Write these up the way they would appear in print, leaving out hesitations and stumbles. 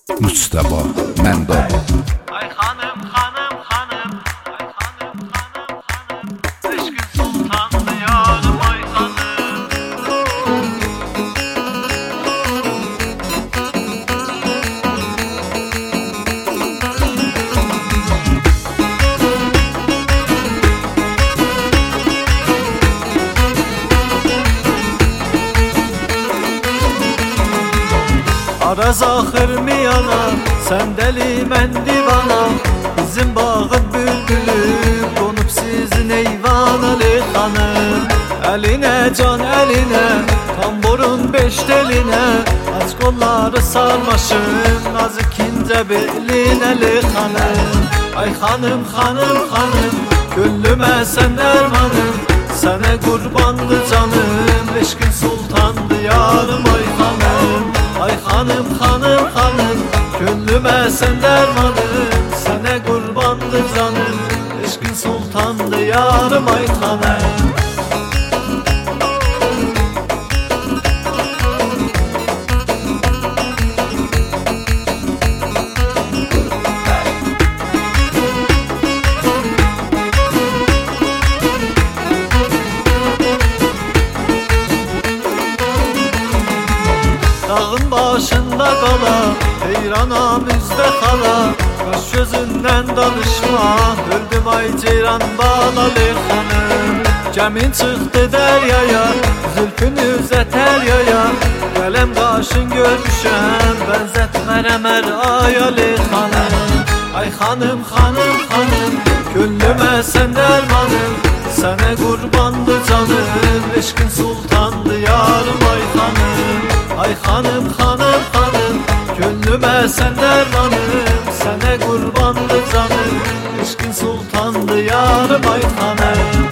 Mustafa Məndova. Ay hanım hanım hanım, ay hanım hanım hanım, eşkin sultandı yarım ay hanım. Araz ahır mı yana, sen deli mən divana. Bizim bağın bülbülü, konup sizin eyvan Ali hanım. Eline can eline, tamburun beş teline, aç kolları sarmaşın, nazik ince belin Ali hanım. Ay hanım hanım hanım, gönlüme sen dermanım, sana kurbandı canım, eşkin sultandı yarım ay hanım. Ay hanım hanım hanım, gönlüme sen dermanım, sana kurbandı canım, eşkin sultandı yarım ay hanım. Dağın başında qala, heyrana müzdə xala, qaş gözündən danışma, öldüm ay ceyran balalı xanım. Gəmin çıxdı dəryaya, zülfün üzə təryaya, qələm qaşın görmüşəm, bənzətmərəm hər ayalı xanım. Ay xanım xanım xanım, gönlümə sən dərmanım, sənə qurbandı canım, eşkin sultandı yarım ay xanım. Ay hanım hanım hanım, gönlüme sen dermanım, sana kurbandı canım, eşkin sultandı yarım ay hanım.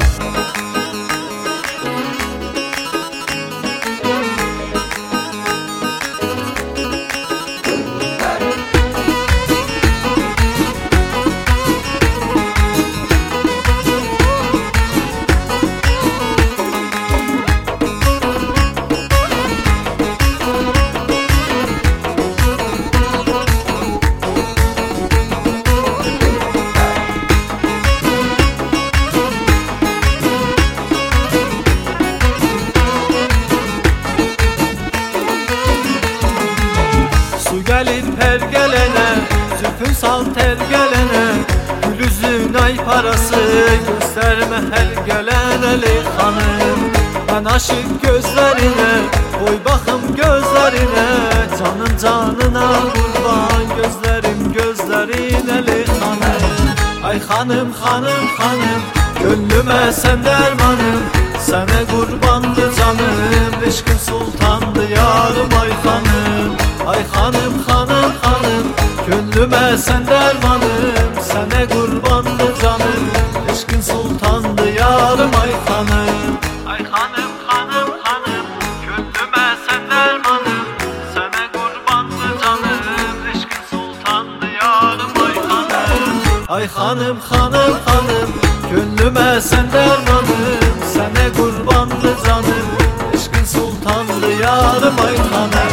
Gelir pergelene, zülfün sal tergelene, gül üzün ay parası, gösterme her gelen Ali hanım. Ben aşık gözlerine, koy bakım gözlerine, canım canına kurban, gözlerim gözlerin Ali hanım. Ay hanım hanım hanım, gönlüme sen dermanım, sana kurbandı canım, eşkin sultandı yarım ay hanım. Ay hanım hanım hanım, gönlüme sen dermanım, sana kurbandı canım, eşkin sultandı yarım ay hanım. Ay hanım hanım hanım, gönlüme sen dermanım, sana kurbandı canım, eşkin sultandı yarım ay hanım. Ay hanım hanım hanım, gönlüme sen dermanım, sana kurbandı canım, eşkin sultandı yarım ay hanım.